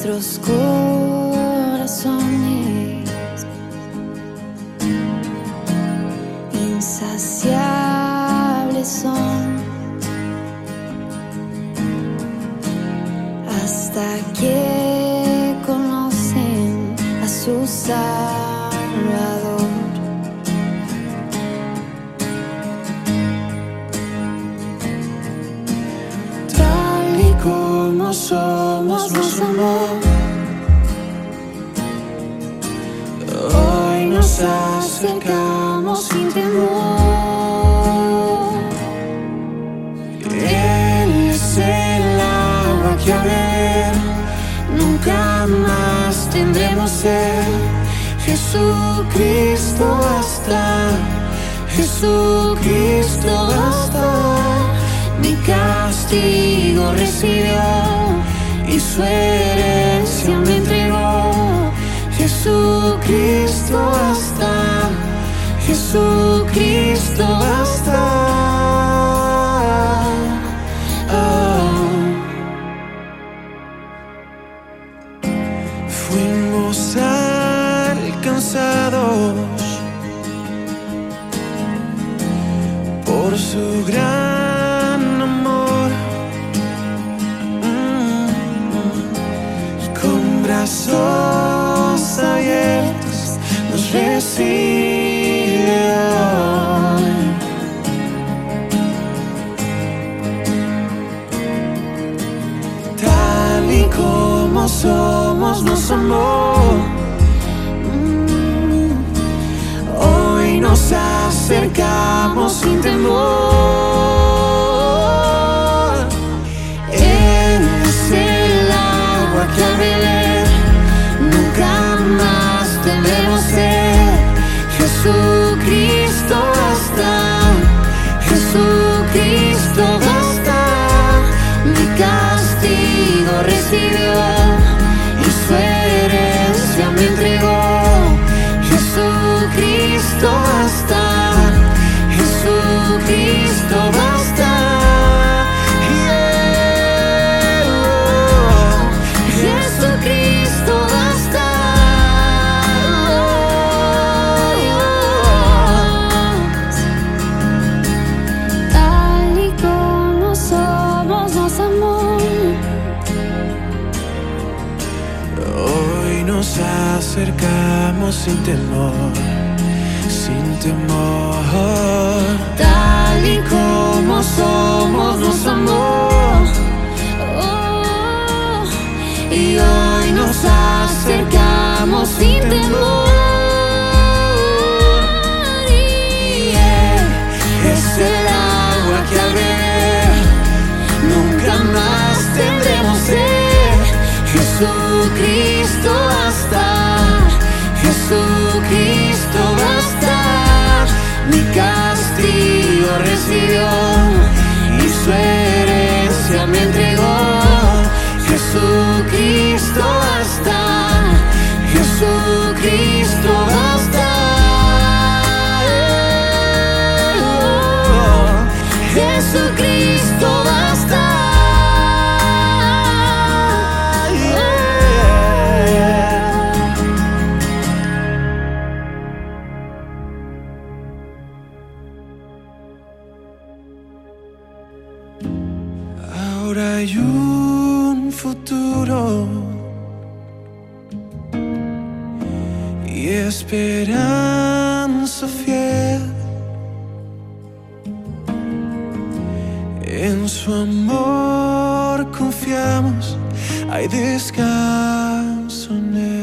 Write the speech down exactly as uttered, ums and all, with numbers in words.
nuestros corazones insaciables son hasta que conocen a su Salvador. Tal y como somos, nos amó. Hoy nos acercamos sin temor. Él es el agua que a beber nunca más tendremos sed. Jesucristo basta, Jesucristo basta. Mi castigo recibió y su herencia me entregó. Jesucristo basta, Jesucristo basta. Oh. Fuimos alcanzados por su gran amor, mm-hmm. Y con brazos abiertos nos recibe hoy. Tal y como somos, nos amó. Mm. Hoy nos acercamos sin temor. Él es el agua que al beber nunca más tendremos sed. Jesucristo basta, Jesucristo basta. Mi castigo recibió y su herencia me entregó. Jesucristo basta, Jesucristo basta. Yeah. Jesucristo basta. Tal y como somos, nos amó. Hoy nos acercamos sin temor, sin temor. Tal y como somos, nos amó. Oh, y hoy nos acercamos sin temor. Y Él es el agua que al beber nunca más tendremos sed. Jesucristo basta, Jesucristo basta. Mi castigo recibió y su herencia me entregó. Jesucristo basta, Jesucristo basta. Oh, Jesucristo basta. Ahora hay un futuro y esperanza fiel. En su amor confiamos, hay descanso en él.